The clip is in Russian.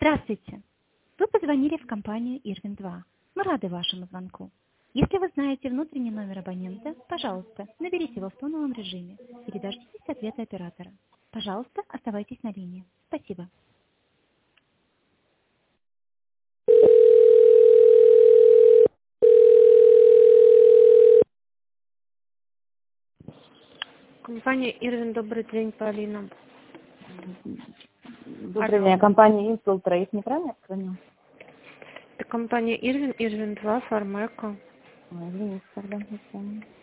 Здравствуйте. Вы позвонили в компанию Ирвин-2. Мы рады вашему звонку. Если вы знаете внутренний номер абонента, пожалуйста, наберите его в фоновом режиме или дождитесь ответа оператора. Пожалуйста, оставайтесь на линии. Спасибо. Компания Ирвин, добрый день, Полина. Добрый день, компания Intel Trade, неправильно я понял? Это компания Ирвин, Ирвин 2, Фармеко. Извините, тогда.